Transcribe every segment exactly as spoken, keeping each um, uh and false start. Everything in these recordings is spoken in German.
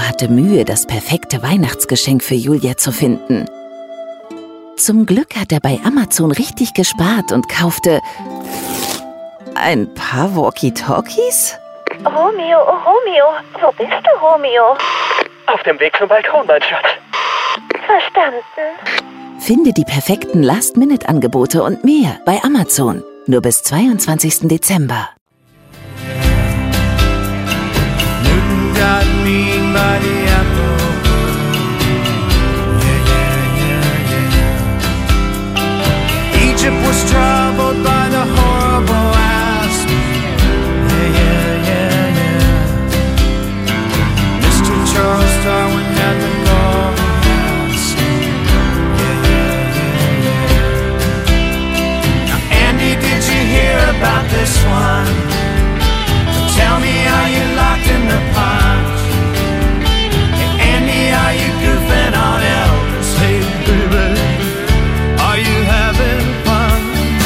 hatte Mühe, das perfekte Weihnachtsgeschenk für Julia zu finden. Zum Glück hat er bei Amazon richtig gespart und kaufte ein paar Walkie-Talkies? Romeo, oh Romeo, wo bist du, Romeo? Auf dem Weg zum Balkon, mein Schatz. Verstanden. Finde die perfekten Last-Minute-Angebote und mehr bei Amazon. Nur bis zweiundzwanzigsten Dezember. Newton got mean by the apple. Yeah, yeah, yeah, yeah. Egypt was troubled by the horrible asp. Yeah, yeah, yeah, yeah. Mister Charles Darwin had the golden ask. Yeah, yeah, yeah, yeah. Now, Andy, did you hear about this one? Tell me, are you locked in the punch? Hey, Andy, are you goofing on Elvis? Hey, baby, are you having fun?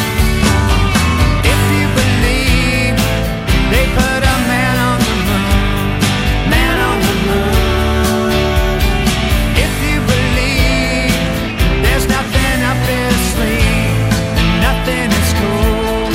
If you believe they put a man on the moon, man on the moon. If you believe there's nothing up their sleeve, nothing is cool.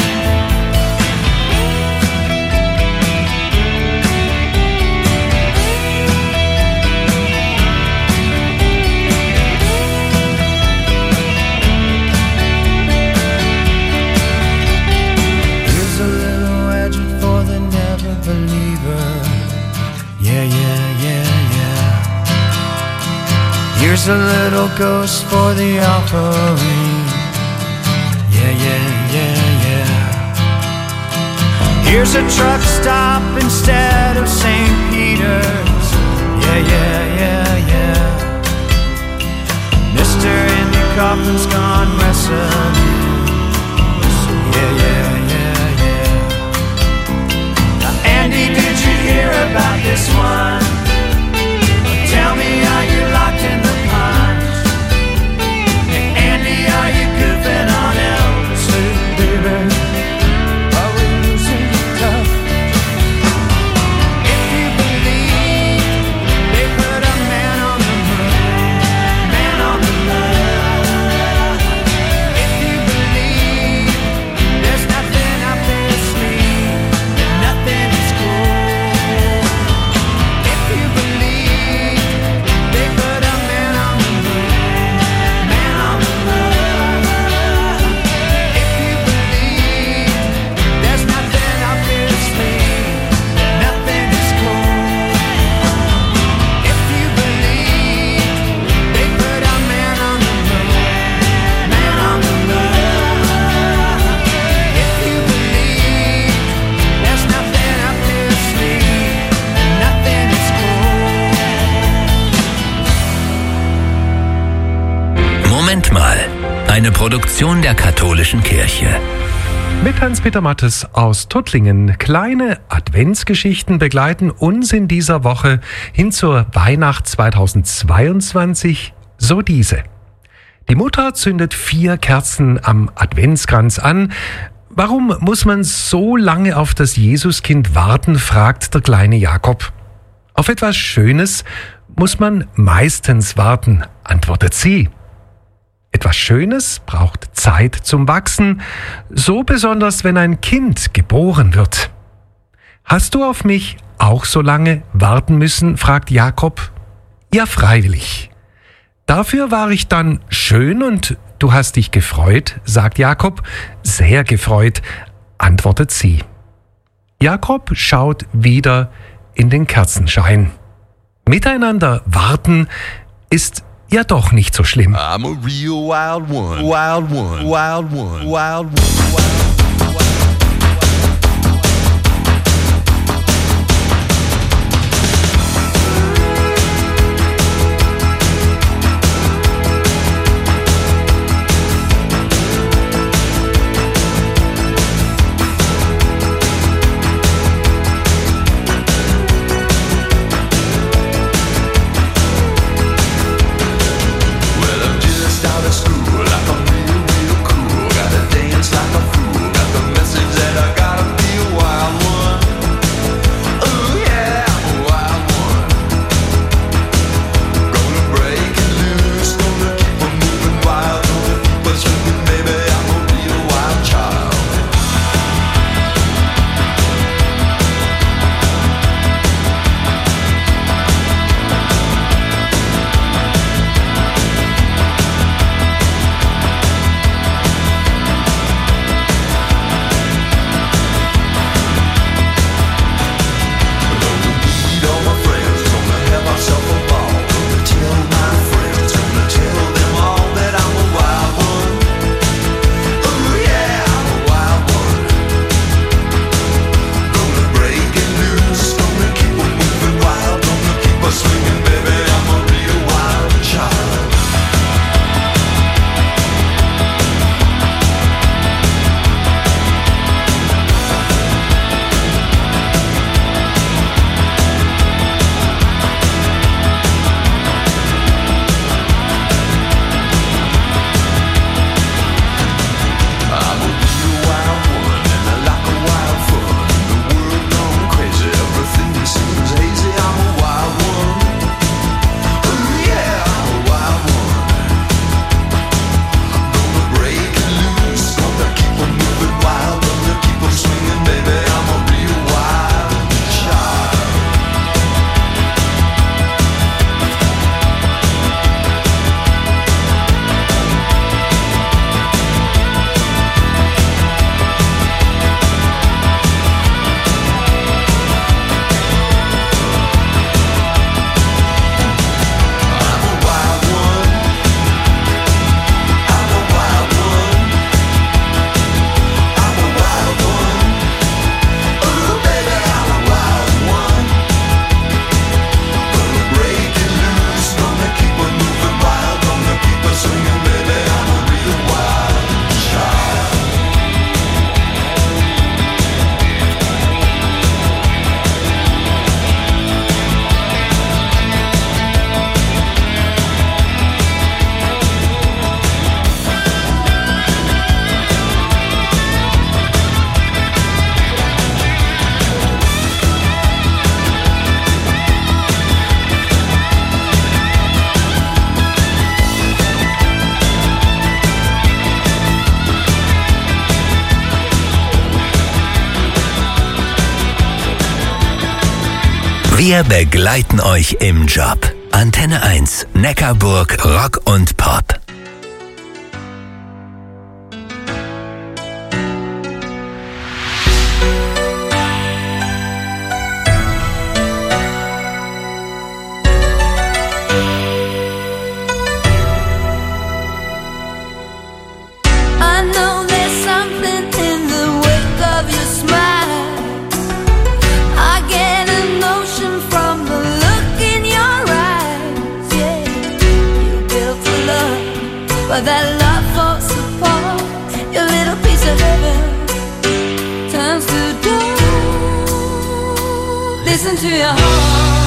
Here's a little ghost for the offering. Yeah, yeah, yeah, yeah. Here's a truck stop instead of Saint Peter's. Yeah, yeah, yeah, yeah. Mister Andy Kaufman's gone wrestling. Yeah, yeah, yeah, yeah. Now, Andy, did you hear about this one? Tell me, are you locked in the punch? Hey, Andy, are you goofing on Elvis? Hey, baby, are we losing touch? If you believe they put a man on the moon, man on the moon. If you believe there's nothing up their sleeve, nothing is cool. If you believe they put a man on the moon, man on the moon. If you believe there's nothing up their sleeve, nothing is cool. If you believe they put a man on the moon, man on the moon. If you believe there's nothing up their sleeve, nothing is cool. Moment mal, eine Produktion der Katholischen Kirche. Mit Hans-Peter Mattes aus Tuttlingen. Kleine Adventsgeschichten begleiten uns in dieser Woche hin zur Weihnacht zweitausendzweiundzwanzig, so diese. Die Mutter zündet vier Kerzen am Adventskranz an. Warum muss man so lange auf das Jesuskind warten, fragt der kleine Jakob. Auf etwas Schönes muss man meistens warten, antwortet sie. Etwas Schönes braucht Zeit zum Wachsen, so besonders wenn ein Kind geboren wird. Hast du auf mich auch so lange warten müssen, fragt Jakob. Ja, freiwillig. Dafür war ich dann schön und du hast dich gefreut, sagt Jakob. Sehr gefreut, antwortet sie. Jakob schaut wieder in den Kerzenschein. Miteinander warten ist ja doch nicht so schlimm. I'm a real wild one, wild one, wild one, wild one, wild one. School, like I'm real, real cool. Gotta dance like a fool. Got the message Wir begleiten euch im Job. Antenne eins, Neckarburg, Rock und Pop. I know there's something in the wake of your smile. I get a notion from the look in your eyes. Yeah, you built a love, but that love falls apart. Your little piece of heaven turns to dust. Listen to your heart.